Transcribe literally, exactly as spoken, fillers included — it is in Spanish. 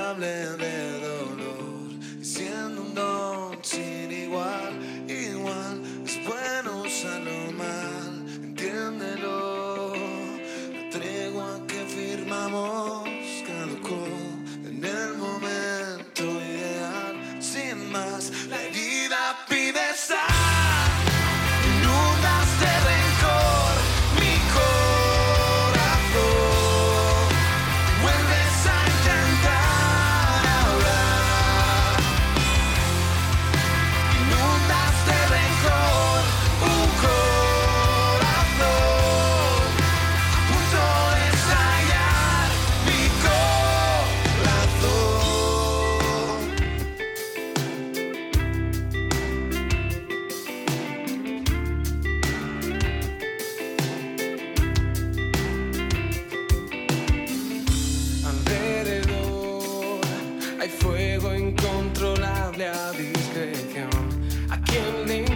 incontrolable de dolor, y siendo un don sin igual, igual es bueno usarlo mal, entiéndelo. La tregua que firmamos caducó en el momento ideal, sin más, la herida pide sal. Inundas de rencor mi corazón, vuelves a intentar hablar. Inundas de rencor un corazón a punto de estallar mi alrededor hay fuego incontrolable a discreción. ¿A quién le